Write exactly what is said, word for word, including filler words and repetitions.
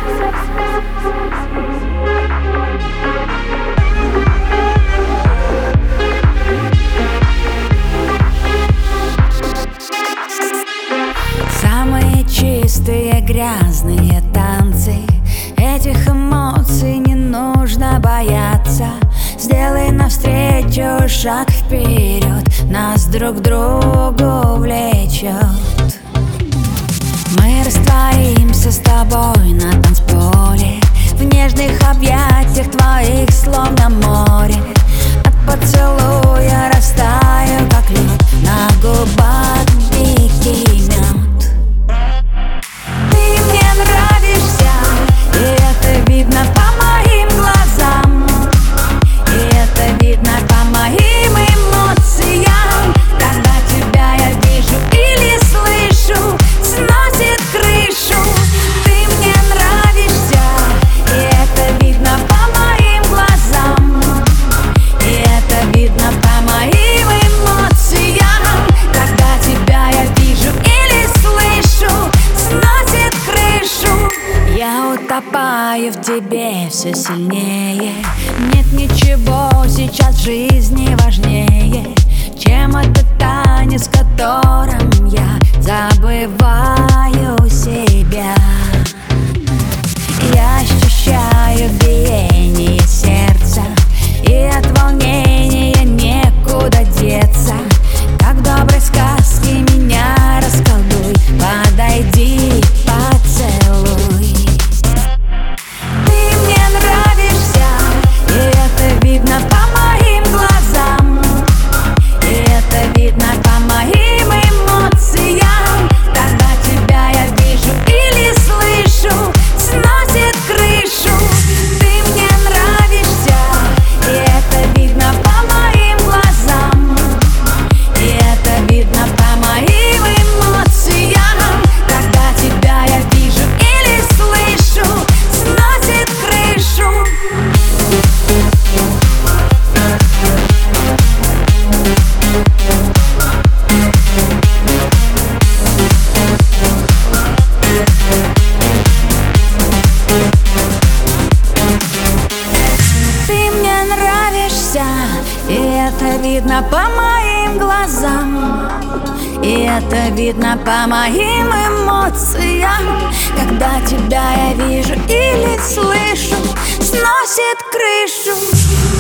Самые чистые грязные танцы, этих эмоций не нужно бояться. Сделай навстречу шаг вперед, нас друг к другу влечет. Мы растворимся с тобой на танцполе, в нежных объятиях твоих словно море. От поцелуя растаю, как лед, на губах дикий мед. Ты мне нравишься, и это видно по моим глазам, и это видно по моим эмоциям. Когда тебя я вижу или слышу, сносит крышу. Ты мне нравишься, и это видно по моим глазам, и это видно по моим эмоциям. Когда тебя я вижу или слышу, сносит крышу. Я утопаю в тебе все сильнее. Нет ничего сейчас в жизни важнее, чем этот танец, в котором я забываю себя. Я ощущаю биение сердца, и от волнения некуда деться. Как в доброй сказке меня расколдуй, подойди, поцелуй. Ты мне нравишься, и это видно по моим глазам, и это видно по моим эмоциям. Когда тебя я вижу или слышу, сносит крышу. Ты мне нравишься, и это видно по моим глазам, и это видно по моим эмоциям. Когда тебя я вижу или слышу, сносит крышу. Ты мне нравишься, и это видно по моим глазам, и это видно по моим эмоциям. Когда тебя я вижу или слышу, сносит крышу.